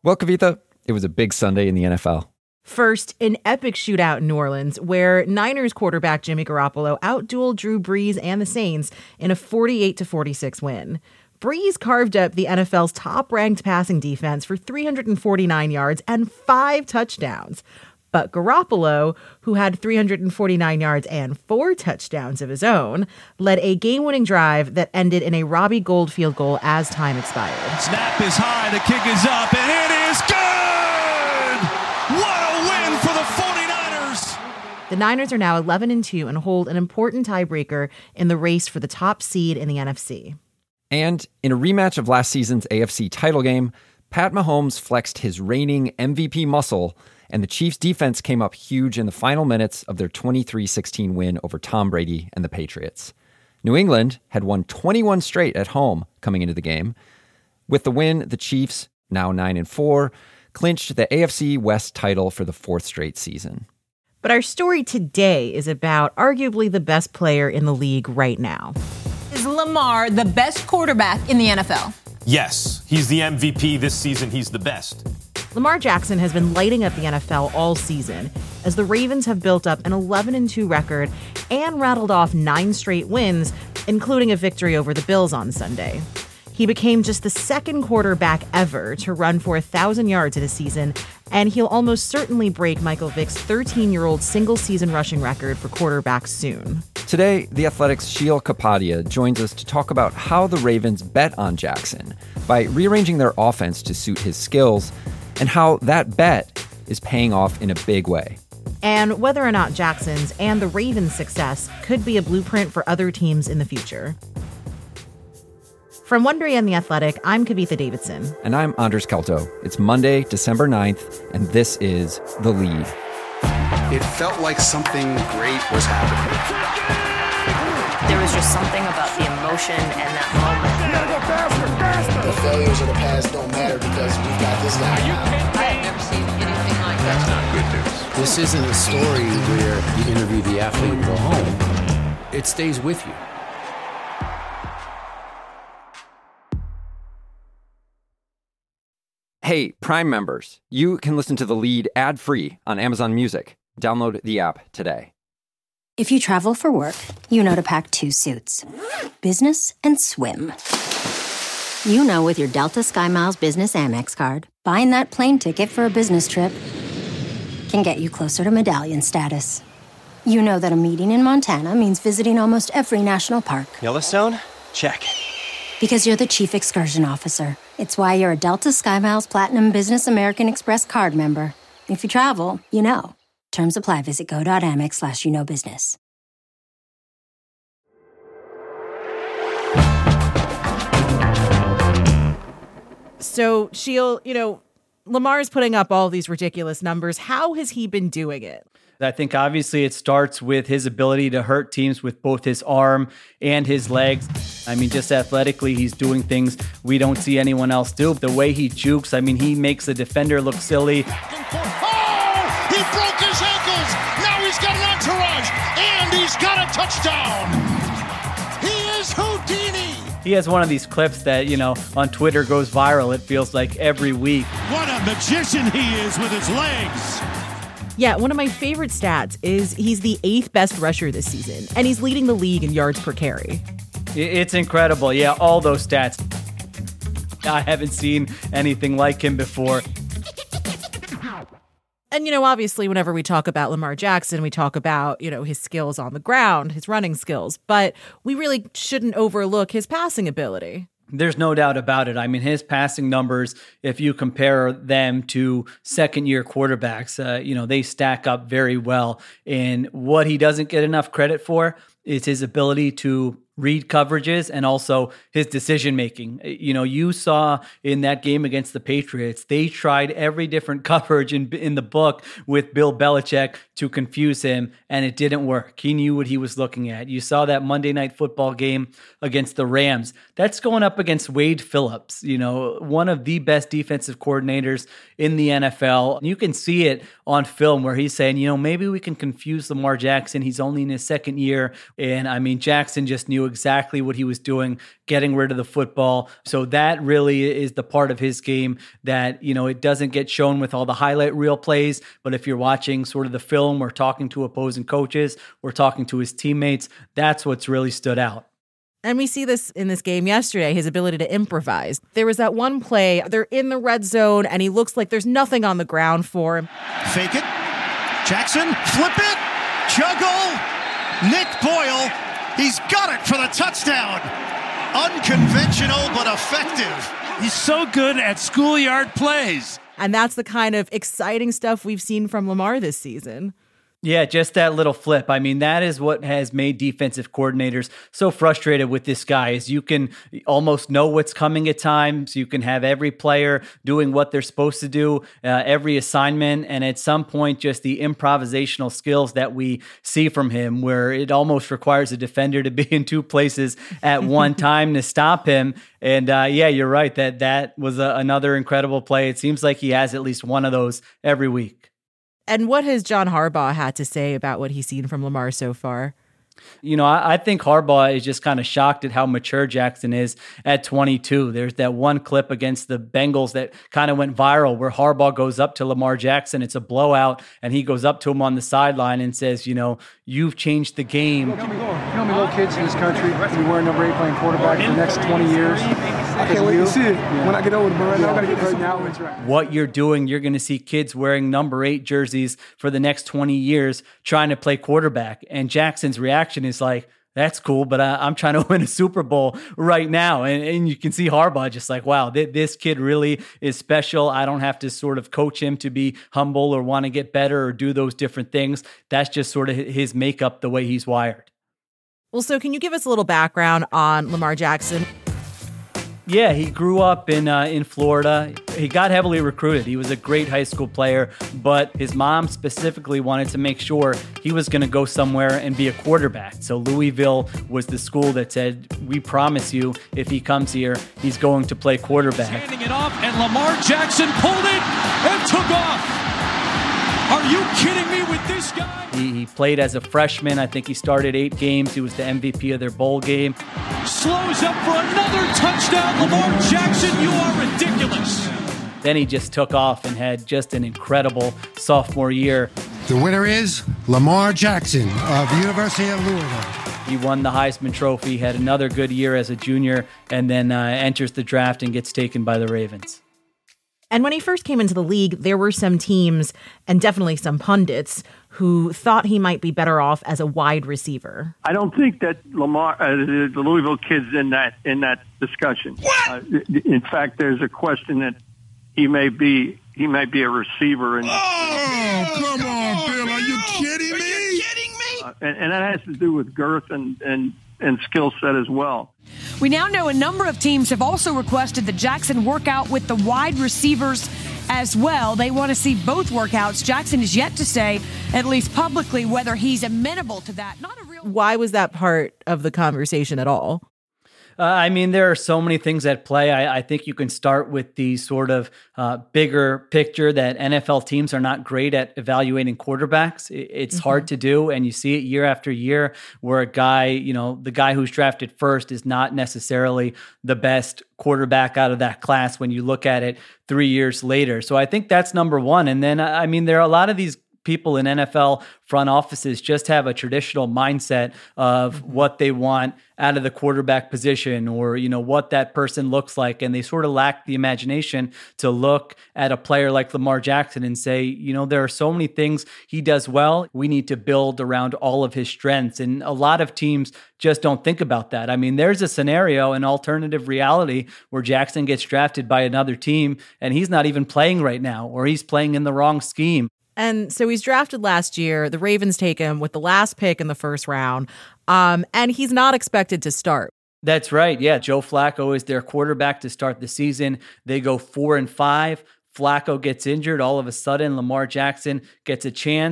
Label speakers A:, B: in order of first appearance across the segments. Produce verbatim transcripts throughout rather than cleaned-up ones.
A: Well, Kavitha, it was a big Sunday in the N F L.
B: First, an epic shootout in New Orleans where Niners quarterback Jimmy Garoppolo outdueled Drew Brees and the Saints in a forty-eight to forty-six win. Brees carved up the N F L's top-ranked passing defense for three hundred forty-nine yards and five touchdowns. But Garoppolo, who had three hundred forty-nine yards and four touchdowns of his own, led a game-winning drive that ended in a Robbie Gould field goal as time expired.
C: Snap is high, the kick is up, and it is good! What a win for the forty-niners!
B: The Niners are now eleven and two and hold an important tiebreaker in the race for the top seed in the N F C.
A: And in a rematch of last season's A F C title game, Pat Mahomes flexed his reigning M V P muscle, and the Chiefs' defense came up huge in the final minutes of their twenty-three sixteen win over Tom Brady and the Patriots. New England had won twenty-one straight at home coming into the game. With the win, the Chiefs, now nine and four, clinched the A F C West title for the fourth straight season.
B: But our story today is about arguably the best player in the league right now.
D: Is Lamar the best quarterback in the N F L?
E: Yes, he's the M V P this season. He's the best.
B: Lamar Jackson has been lighting up the N F L all season as the Ravens have built up an eleven and two record and rattled off nine straight wins, including a victory over the Bills on Sunday. He became just the second quarterback ever to run for one thousand yards in a season, and he'll almost certainly break Michael Vick's thirteen-year-old single-season rushing record for quarterbacks soon.
A: Today, The Athletic's Sheil Kapadia joins us to talk about how the Ravens bet on Jackson by rearranging their offense to suit his skills, and how that bet is paying off in a big way.
B: And whether or not Jackson's and the Ravens' success could be a blueprint for other teams in the future. From Wondery and The Athletic, I'm Kavitha Davidson.
A: And I'm Andres Kelto. It's Monday, December ninth, and this is The Lead.
F: It felt like something great was happening.
G: There was just something about the emotion and that moment.
F: You gotta go faster, faster! The failures of the past don't matter because we've got this guy now.
G: I have never seen anything like that.
H: That's not good news.
I: This isn't a story where you interview the athlete and go home. It stays with you.
A: Hey, Prime members, you can listen to The Lead ad-free on Amazon Music. Download the app today.
J: If you travel for work, you know to pack two suits. Business and swim. You know with your Delta SkyMiles Business Amex card, buying that plane ticket for a business trip can get you closer to medallion status. You know that a meeting in Montana means visiting almost every national park.
K: Yellowstone? Check.
J: Because you're the chief excursion officer. It's why you're a Delta SkyMiles Platinum Business American Express card member. If you travel, you know. Terms apply. Visit go.amex slash you know business.
B: So, Sheil, you know, Lamar's putting up all these ridiculous numbers. How has he been doing it?
L: I think obviously it starts with his ability to hurt teams with both his arm and his legs. I mean, just athletically, he's doing things we don't see anyone else do. The way he jukes, I mean, he makes the defender look silly.
C: Oh, he broke his ankles. Now he's got an entourage, and he's got a touchdown. He is Houdini.
L: He has one of these clips that, you know, on Twitter goes viral, it feels like every week.
C: What a magician he is with his legs.
B: Yeah, one of my favorite stats is he's the eighth best rusher this season, and he's leading the league in yards per carry.
L: It's incredible. Yeah, all those stats. I haven't seen anything like him before.
B: And, you know, obviously, whenever we talk about Lamar Jackson, we talk about, you know, his skills on the ground, his running skills, but we really shouldn't overlook his passing ability.
L: There's no doubt about it. I mean, his passing numbers, if you compare them to second-year quarterbacks, uh, you know, they stack up very well. And what he doesn't get enough credit for is his ability to read coverages and also his decision-making. You know, you saw in that game against the Patriots, they tried every different coverage in, in the book with Bill Belichick to confuse him, and it didn't work. He knew what he was looking at. You saw that Monday Night Football game against the Rams. That's going up against Wade Phillips, you know, one of the best defensive coordinators in the N F L. You can see it on film where he's saying, you know, maybe we can confuse Lamar Jackson. He's only in his second year. And I mean, Jackson just knew exactly what he was doing, getting rid of the football. So that really is the part of his game that, you know, it doesn't get shown with all the highlight reel plays. But if you're watching sort of the film or talking to opposing coaches or talking to his teammates, that's what's really stood out.
B: And we see this in this game yesterday, his ability to improvise. There was that one play, they're in the red zone, and he looks like there's nothing on the ground for him.
C: Fake it. Jackson, flip it. Juggle. Nick Boyle, he's got it for the touchdown. Unconventional, but effective.
H: He's so good at schoolyard plays.
B: And that's the kind of exciting stuff we've seen from Lamar this season.
L: Yeah, just that little flip. I mean, that is what has made defensive coordinators so frustrated with this guy is you can almost know what's coming at times. You can have every player doing what they're supposed to do, uh, every assignment. And at some point, just the improvisational skills that we see from him, where it almost requires a defender to be in two places at one time to stop him. And uh, yeah, you're right that that was a, another incredible play. It seems like he has at least one of those every week.
B: And what has John Harbaugh had to say about what he's seen from Lamar so far?
L: You know, I, I think Harbaugh is just kind of shocked at how mature Jackson is at twenty-two. There's that one clip against the Bengals that kind of went viral where Harbaugh goes up to Lamar Jackson. It's a blowout, and he goes up to him on the sideline and says, you know, you've changed the game.
K: You know, we little kids in this country, we wearing number eight playing quarterback for the next twenty years. I can't wait to see it yeah. when I get older, but right now I got to get right now. It's right.
L: What you're doing, you're going to see kids wearing number eight jerseys for the next twenty years trying to play quarterback. And Jackson's reaction is like, that's cool, but I, I'm trying to win a Super Bowl right now. And, and you can see Harbaugh just like, wow, th- this kid really is special. I don't have to sort of coach him to be humble or want to get better or do those different things. That's just sort of his makeup, the way he's wired.
B: Well, so can you give us a little background on Lamar Jackson?
L: Yeah, he grew up in uh, in Florida. He got heavily recruited. He was a great high school player, but his mom specifically wanted to make sure he was going to go somewhere and be a quarterback. So Louisville was the school that said, we promise you, if he comes here, he's going to play quarterback.
M: Handing it off, and Lamar Jackson pulled it and took off. Are you kidding me with this guy?
L: He, he played as a freshman. I think he started eight games. He was the M V P of their bowl game.
M: Slows up for another touchdown. Lamar Jackson, you are ridiculous.
L: Then he just took off and had just an incredible sophomore year.
N: The winner is Lamar Jackson of the University of Louisville.
L: He won the Heisman Trophy, had another good year as a junior, and then uh, enters the draft and gets taken by the Ravens.
B: And when he first came into the league, there were some teams and definitely some pundits who thought he might be better off as a wide receiver.
O: I don't think that Lamar, uh, the, the Louisville kid's in that in that discussion. What? Uh, in fact, there's a question that he may be he may be a receiver. And,
N: oh, come on, Bill! Are you kidding me?
O: Are you kidding me? Uh, and, and that has to do with girth and and. and skill set as well.
P: We now know a number of teams have also requested that Jackson work out with the wide receivers as well. They want to see both workouts. Jackson is yet to say, at least publicly, whether he's amenable to that. Not a real.
B: Why was that part of the conversation at all?
L: Uh, I mean, there are so many things at play. I, I think you can start with the sort of uh, bigger picture that N F L teams are not great at evaluating quarterbacks. It, it's mm-hmm. hard to do, and you see it year after year where a guy, you know, the guy who's drafted first is not necessarily the best quarterback out of that class when you look at it three years later. So I think that's number one. And then, I mean, there are a lot of these people in N F L front offices just have a traditional mindset of what they want out of the quarterback position or, you know, what that person looks like. And they sort of lack the imagination to look at a player like Lamar Jackson and say, you know, there are so many things he does well. We need to build around all of his strengths. And a lot of teams just don't think about that. I mean, there's a scenario, an alternative reality where Jackson gets drafted by another team and he's not even playing right now, or he's playing in the wrong scheme.
B: And so he's drafted last year. The Ravens take him with the last pick in the first round. Um, and he's not expected to start.
L: That's right. Yeah. Joe Flacco is their quarterback to start the season. They go four and five. Flacco gets injured. All of a sudden, Lamar Jackson gets a chance.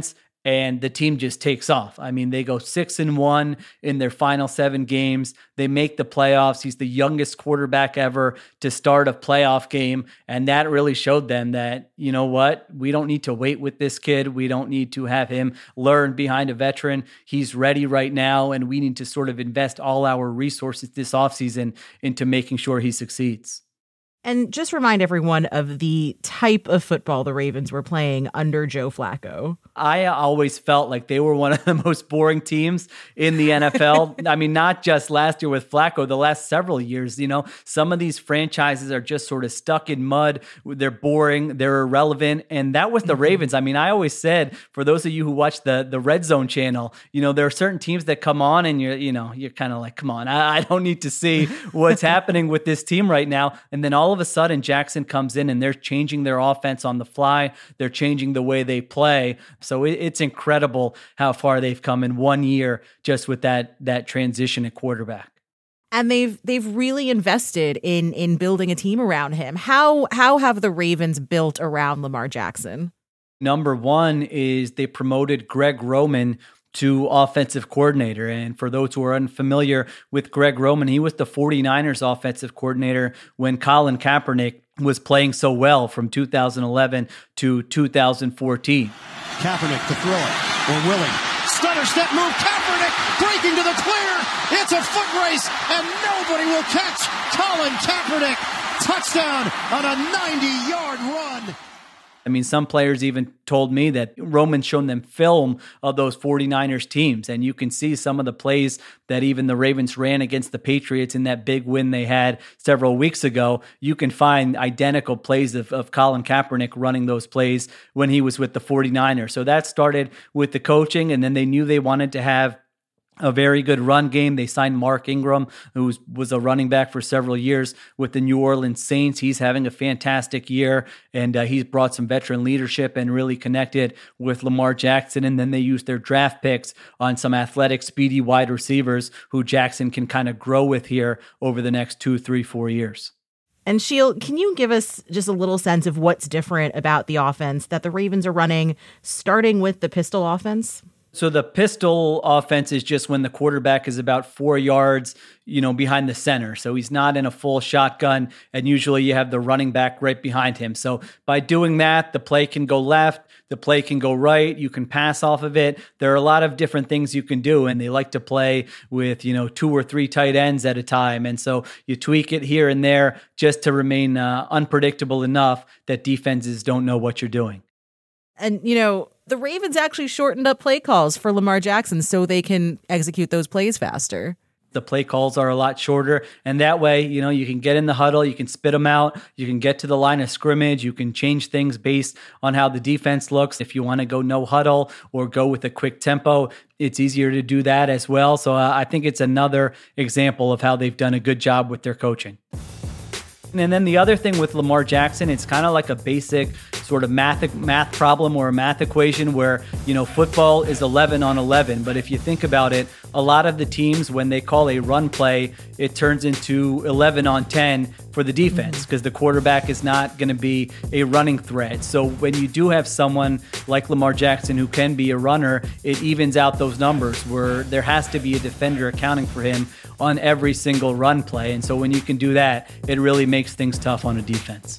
L: and the team just takes off. I mean, they go six and one in their final seven games. They make the playoffs. He's the youngest quarterback ever to start a playoff game. And that really showed them that, you know what, we don't need to wait with this kid. We don't need to have him learn behind a veteran. He's ready right now. And we need to sort of invest all our resources this offseason into making sure he succeeds.
B: And just remind everyone of the type of football the Ravens were playing under Joe Flacco.
L: I always felt like they were one of the most boring teams in the N F L. I mean, not just last year with Flacco, the last several years. You know, some of these franchises are just sort of stuck in mud. They're boring. They're irrelevant. And that was the mm-hmm. Ravens. I mean, I always said, for those of you who watch the, the Red Zone channel, you know, there are certain teams that come on and you're, you know, you're kind of like, come on, I, I don't need to see what's happening with this team right now. And then all of a sudden, Jackson comes in and they're changing their offense on the fly. They're changing the way they play. So it, it's incredible how far they've come in one year just with that that transition at quarterback.
B: And they've they've really invested in in building a team around him. How how have the Ravens built around Lamar Jackson?
L: Number one is they promoted Greg Roman to offensive coordinator. And for those who are unfamiliar with Greg Roman, he was the 49ers offensive coordinator when Colin Kaepernick was playing so well from two thousand eleven to two thousand fourteen.
C: Kaepernick to throw it, or Willing. Stutter step move, Kaepernick breaking to the clear. It's a foot race, and nobody will catch Colin Kaepernick. Touchdown on a ninety-yard run.
L: I mean, some players even told me that Roman's shown them film of those 49ers teams, and you can see some of the plays that even the Ravens ran against the Patriots in that big win they had several weeks ago. You can find identical plays of, of Colin Kaepernick running those plays when he was with the 49ers. So that started with the coaching, and then they knew they wanted to have a very good run game. They signed Mark Ingram, who was, was a running back for several years with the New Orleans Saints. He's having a fantastic year, and uh, he's brought some veteran leadership and really connected with Lamar Jackson. And then they used their draft picks on some athletic, speedy wide receivers who Jackson can kind of grow with here over the next two, three, four years.
B: And Sheil, can you give us just a little sense of what's different about the offense that the Ravens are running, starting with the pistol offense?
L: So the pistol offense is just when the quarterback is about four yards, you know, behind the center. So he's not in a full shotgun, and usually you have the running back right behind him. So by doing that, the play can go left, the play can go right, you can pass off of it. There are a lot of different things you can do, and they like to play with, you know, two or three tight ends at a time. And so you tweak it here and there just to remain uh, unpredictable enough that defenses don't know what you're doing.
B: And, you know, the Ravens actually shortened up play calls for Lamar Jackson so they can execute those plays faster.
L: The play calls are a lot shorter, and that way, you know, you can get in the huddle, you can spit them out, you can get to the line of scrimmage, you can change things based on how the defense looks. If you want to go no huddle or go with a quick tempo, it's easier to do that as well. So uh, I think it's another example of how they've done a good job with their coaching. And then the other thing with Lamar Jackson, it's kind of like a basic sort of math math problem or a math equation where, you know, football is eleven on eleven. But if you think about it, a lot of the teams, when they call a run play, it turns into eleven on ten for the defense because the quarterback is not going to be a running threat. So when you do have someone like Lamar Jackson who can be a runner, it evens out those numbers where there has to be a defender accounting for him on every single run play. And so when you can do that, it really makes things tough on a defense.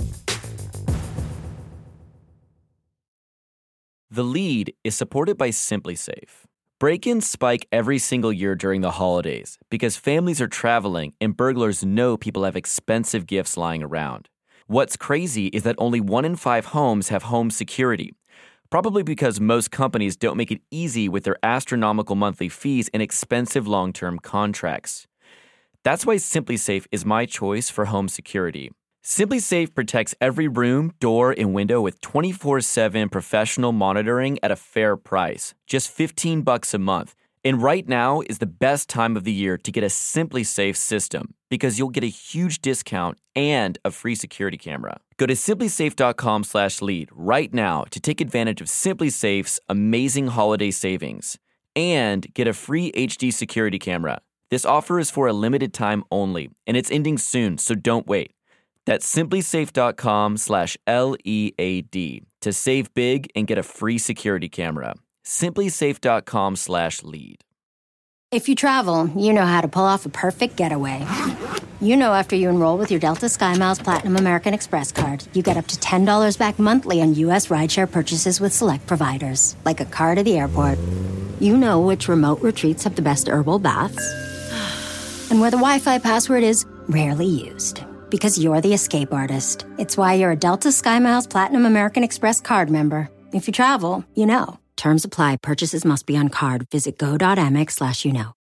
Q: The Lead is supported by SimpliSafe. Break-ins spike every single year during the holidays because families are traveling and burglars know people have expensive gifts lying around. What's crazy is that only one in five homes have home security, probably because most companies don't make it easy with their astronomical monthly fees and expensive long-term contracts. That's why SimpliSafe is my choice for home security. SimpliSafe protects every room, door, and window with twenty-four seven professional monitoring at a fair price, just fifteen bucks a month. And right now is the best time of the year to get a SimpliSafe system because you'll get a huge discount and a free security camera. Go to SimpliSafe.com slash lead right now to take advantage of SimpliSafe's amazing holiday savings and get a free H D security camera. This offer is for a limited time only, and it's ending soon, so don't wait. That's SimpliSafe.com slash L E A D to save big and get a free security camera. simplysafe.com slash lead.
J: If you travel, you know how to pull off a perfect getaway. You know after you enroll with your Delta SkyMiles Platinum American Express card, you get up to ten dollars back monthly on U S rideshare purchases with select providers, like a car to the airport. You know which remote retreats have the best herbal baths, and where the Wi-Fi password is rarely used. Because you're the escape artist. It's why you're a Delta SkyMiles Platinum American Express card member. If you travel, you know. Terms apply. Purchases must be on card. Visit go.amex slash you know.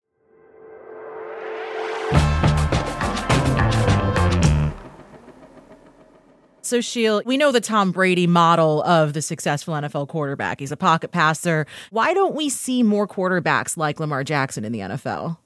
B: So, Sheil, we know the Tom Brady model of the successful N F L quarterback. He's a pocket passer. Why don't we see more quarterbacks like Lamar Jackson in the N F L?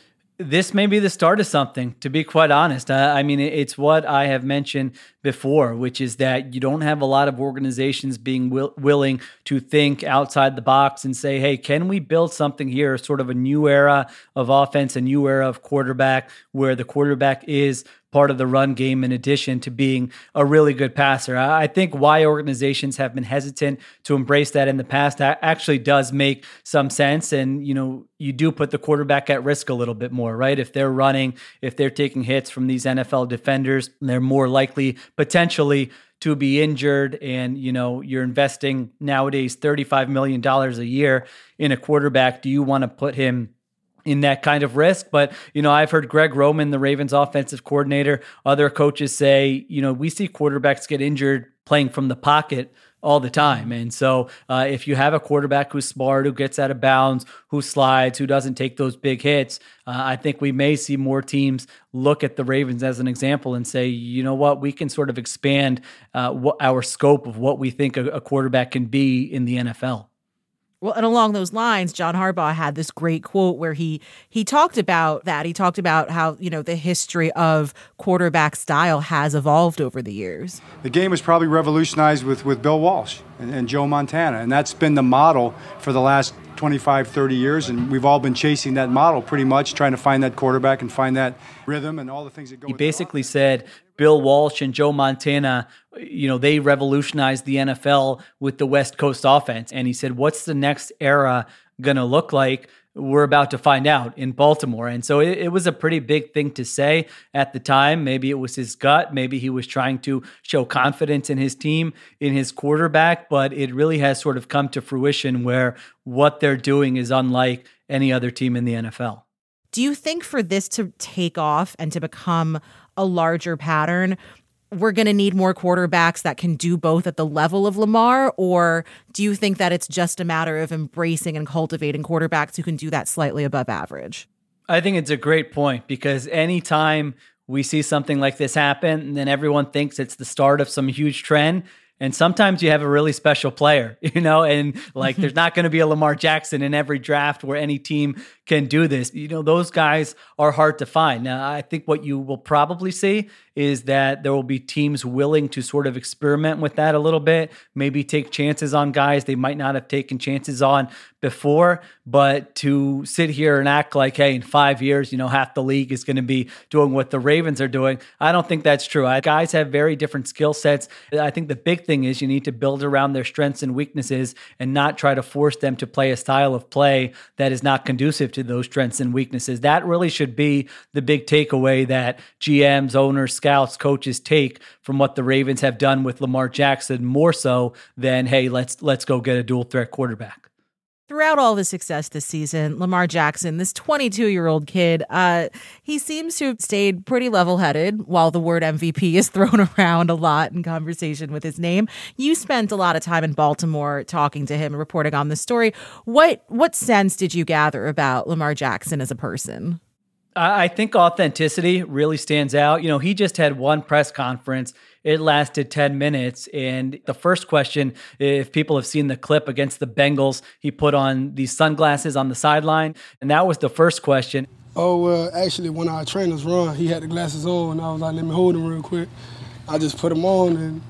L: This may be the start of something, to be quite honest. Uh, I mean, it's what I have mentioned before, which is that you don't have a lot of organizations being will- willing to think outside the box and say, hey, can we build something here, sort of a new era of offense, a new era of quarterback, where the quarterback is part of the run game in addition to being a really good passer. I think why organizations have been hesitant to embrace that in the past actually does make some sense. And, you know, you do put the quarterback at risk a little bit more, right? If they're running, if they're taking hits from these N F L defenders, they're more likely potentially to be injured. And, you know, you're investing nowadays thirty-five million dollars a year in a quarterback. Do you want to put him in that kind of risk? But, you know, I've heard Greg Roman, the Ravens offensive coordinator, other coaches say, you know, we see quarterbacks get injured playing from the pocket all the time. And so uh, if you have a quarterback who's smart, who gets out of bounds, who slides, who doesn't take those big hits, uh, I think we may see more teams look at the Ravens as an example and say, you know what, we can sort of expand uh, what, our scope of what we think a, a quarterback can be in the N F L.
B: Well, and along those lines, John Harbaugh had this great quote where he he talked about that. He talked about how, you know, the history of quarterback style has evolved over the years.
K: The game was probably revolutionized with, with Bill Walsh and, and Joe Montana, and that's been the model for the last twenty-five, thirty years, and we've all been chasing that model pretty much, trying to find that quarterback and find that rhythm and all the things that go
L: He
K: with
L: basically said Bill Walsh and Joe Montana, you know, they revolutionized the N F L with the West Coast offense. And he said, what's the next era going to look like? We're about to find out in Baltimore. And so it, it was a pretty big thing to say at the time. Maybe it was his gut. Maybe he was trying to show confidence in his team, in his quarterback. But it really has sort of come to fruition where what they're doing is unlike any other team in the N F L.
B: Do you think for this to take off and to become a larger pattern, we're going to need more quarterbacks that can do both at the level of Lamar? Or do you think that it's just a matter of embracing and cultivating quarterbacks who can do that slightly above average?
L: I think it's a great point, because anytime we see something like this happen, and then everyone thinks it's the start of some huge trend. And sometimes you have a really special player, you know, and like there's not going to be a Lamar Jackson in every draft where any team can do this. You know, those guys are hard to find. Now, I think what you will probably see is that there will be teams willing to sort of experiment with that a little bit, maybe take chances on guys they might not have taken chances on before. But to sit here and act like, hey, in five years, you know, half the league is going to be doing what the Ravens are doing, I don't think that's true. I, guys have very different skill sets. I think the big thing is you need to build around their strengths and weaknesses and not try to force them to play a style of play that is not conducive to those strengths and weaknesses. That really should be the big takeaway that G Ms, owners, scouts, coaches take from what the Ravens have done with Lamar Jackson, more so than, hey, let's let's go get a dual threat quarterback.
B: Throughout all the success this season, Lamar Jackson, this twenty-two-year-old kid, uh, he seems to have stayed pretty level-headed while the word M V P is thrown around a lot in conversation with his name. You spent a lot of time in Baltimore talking to him and reporting on this story. What what sense did you gather about Lamar Jackson as a person?
L: I think authenticity really stands out. You know, he just had one press conference. It lasted ten minutes. And the first question, if people have seen the clip against the Bengals, he put on these sunglasses on the sideline. And that was the first question.
R: Oh, well, actually, when our trainers run, he had the glasses on, and I was like, let me hold them real quick. I just put them on, and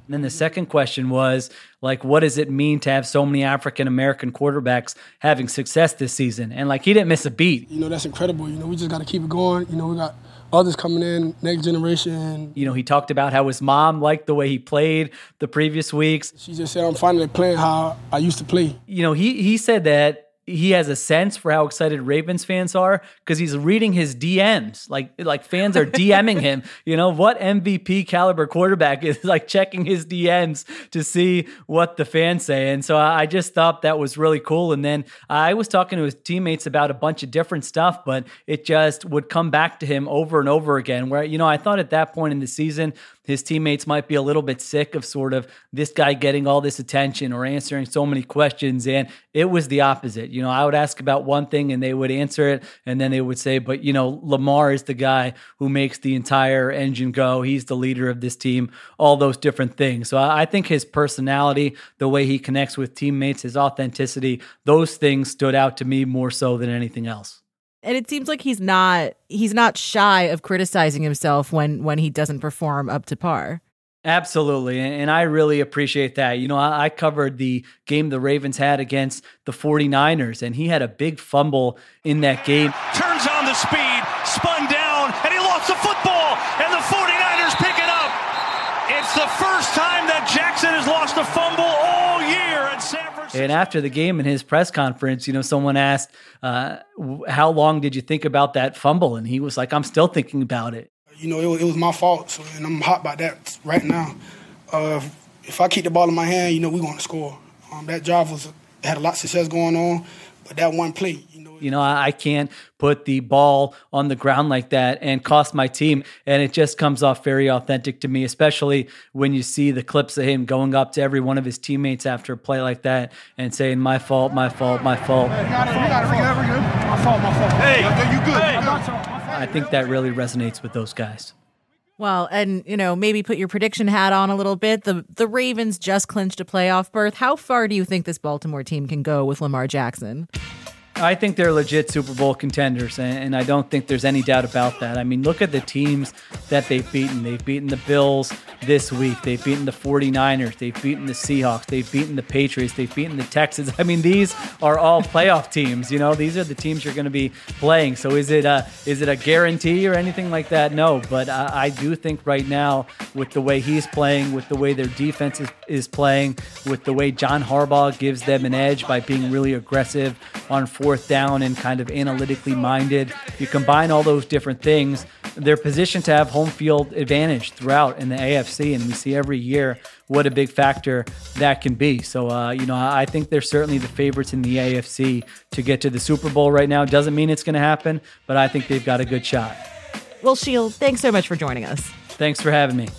L: And then the second question was, like, what does it mean to have so many African-American quarterbacks having success this season? And, like, he didn't miss a beat.
R: You know, that's incredible. You know, we just got to keep it going. You know, we got others coming in, next generation.
L: You know, he talked about how his mom liked the way he played the previous weeks.
R: She just said, I'm finally playing how I used to play.
L: You know, he he said that he has a sense for how excited Ravens fans are because he's reading his D Ms. Like, like fans are DMing him. You know, what M V P caliber quarterback is like checking his D Ms to see what the fans say? And so I just thought that was really cool. And then I was talking to his teammates about a bunch of different stuff, but it just would come back to him over and over again. Where, you know, I thought at that point in the season, his teammates might be a little bit sick of sort of this guy getting all this attention or answering so many questions. And it was the opposite. You know, I would ask about one thing and they would answer it. And then they would say, but, you know, Lamar is the guy who makes the entire engine go. He's the leader of this team, all those different things. So I think his personality, the way he connects with teammates, his authenticity, those things stood out to me more so than anything else.
B: And it seems like he's not he's not shy of criticizing himself when when he doesn't perform up to par.
L: Absolutely. And I really appreciate that. You know, I covered the game the Ravens had against the forty-niners, and he had a big fumble in that game.
M: Turns on the speed, spun down, and he lost the football, and the forty-niners pick it up. It's the first time that Jackson has lost a fumble all year in San Francisco.
L: And after the game in his press conference, you know, someone asked, uh, how long did you think about that fumble? And he was like, I'm still thinking about it.
R: You know, it was, it was my fault, so, and I'm hot about that right now. Uh, if I keep the ball in my hand, you know, we're going to score. Um, that drive was had a lot of success going on, but that one play, you know.
L: You know, I can't put the ball on the ground like that and cost my team. And it just comes off very authentic to me, especially when you see the clips of him going up to every one of his teammates after a play like that and saying, my fault, my fault, my fault.
C: Hey, you got it, you got it, you got it. My fault, my fault. Hey, you good, hey. You good.
L: I think that really resonates with those guys.
B: Well, and, you know, maybe put your prediction hat on a little bit. The the Ravens just clinched a playoff berth. How far do you think this Baltimore team can go with Lamar Jackson?
L: I think they're legit Super Bowl contenders, and I don't think there's any doubt about that. I mean, look at the teams that they've beaten. They've beaten the Bills this week. They've beaten the forty-niners. They've beaten the Seahawks. They've beaten the Patriots. They've beaten the Texans. I mean, these are all playoff teams. You know, these are the teams you're going to be playing. So is it a, is it a guarantee or anything like that? No, but I, I do think right now with the way he's playing, with the way their defense is, is playing, with the way John Harbaugh gives them an edge by being really aggressive on fourth down and kind of analytically minded. You combine all those different things, they're positioned to have home field advantage throughout in the A F C, and we see every year what a big factor that can be. So, uh, you know, I think they're certainly the favorites in the A F C to get to the Super Bowl right now. Doesn't mean it's going to happen, but I think they've got a good shot.
B: Well, Sheil, thanks so much for joining us.
L: Thanks for having me.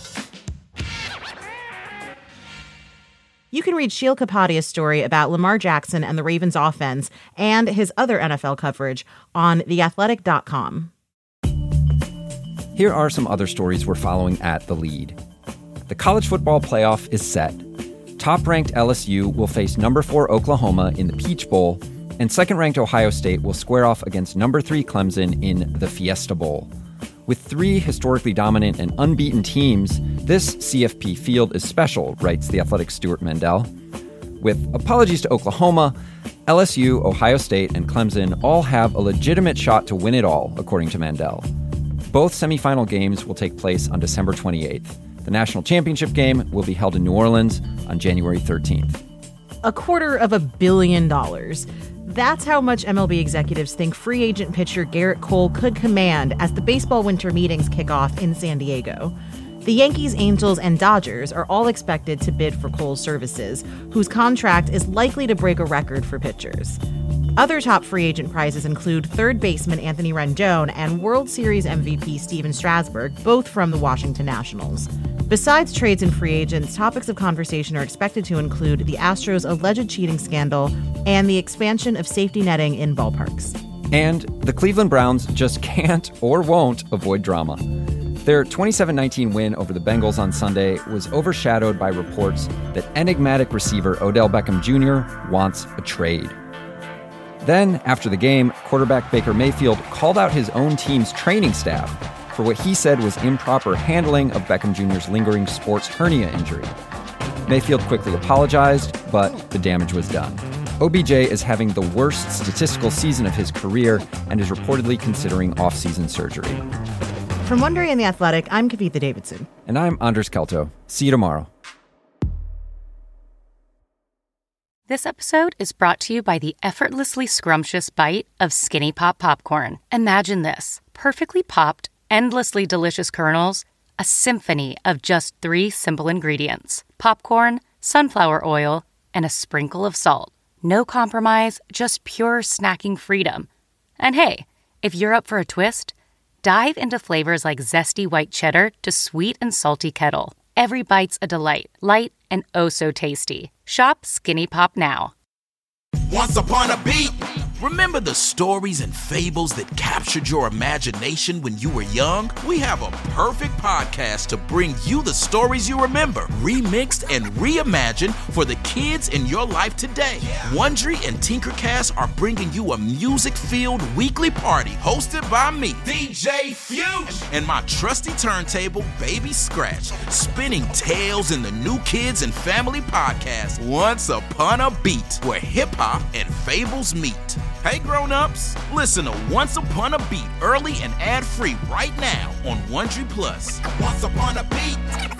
B: You can read Sheil Kapadia's story about Lamar Jackson and the Ravens offense and his other N F L coverage on the athletic dot com.
A: Here are some other stories we're following at The Lead. The college football playoff is set. Top-ranked L S U will face number four Oklahoma in the Peach Bowl, and second-ranked Ohio State will square off against number three Clemson in the Fiesta Bowl. With three historically dominant and unbeaten teams, this C F P field is special, writes The Athletic's Stuart Mandel. With apologies to Oklahoma, L S U, Ohio State, and Clemson all have a legitimate shot to win it all, according to Mandel. Both semifinal games will take place on December twenty-eighth. The national championship game will be held in New Orleans on January thirteenth.
B: A quarter of a billion dollars. That's how much M L B executives think free agent pitcher Garrett Cole could command as the baseball winter meetings kick off in San Diego. The Yankees, Angels, and Dodgers are all expected to bid for Cole's services, whose contract is likely to break a record for pitchers. Other top free agent prizes include third baseman Anthony Rendon and World Series M V P Steven Strasburg, both from the Washington Nationals. Besides trades and free agents, topics of conversation are expected to include the Astros' alleged cheating scandal and the expansion of safety netting in ballparks.
A: And the Cleveland Browns just can't or won't avoid drama. Their twenty-seven nineteen win over the Bengals on Sunday was overshadowed by reports that enigmatic receiver Odell Beckham Junior wants a trade. Then, after the game, quarterback Baker Mayfield called out his own team's training staff for what he said was improper handling of Beckham Junior's lingering sports hernia injury. Mayfield quickly apologized, but the damage was done. O B J is having the worst statistical season of his career and is reportedly considering off-season surgery.
B: From Wondery and The Athletic, I'm Kavitha Davidson.
A: And I'm Anders Kelto. See you tomorrow.
S: This episode is brought to you by the effortlessly scrumptious bite of Skinny Pop Popcorn. Imagine this. Perfectly popped, endlessly delicious kernels, a symphony of just three simple ingredients. Popcorn, sunflower oil, and a sprinkle of salt. No compromise, just pure snacking freedom. And hey, if you're up for a twist, dive into flavors like zesty white cheddar to sweet and salty kettle. Every bite's a delight, light and oh so tasty. Shop Skinny Pop now.
T: Once upon a beat. Remember the stories and fables that captured your imagination when you were young? We have a perfect podcast to bring you the stories you remember, remixed and reimagined for the kids in your life today. Wondery and Tinkercast are bringing you a music-filled weekly party hosted by me, D J Fuchs, and my trusty turntable, Baby Scratch, spinning tales in the new kids and family podcast, Once Upon a Beat, where hip-hop and fables meet. Hey grown-ups, listen to Once Upon a Beat early and ad-free right now on Wondery Plus. Once Upon a Beat.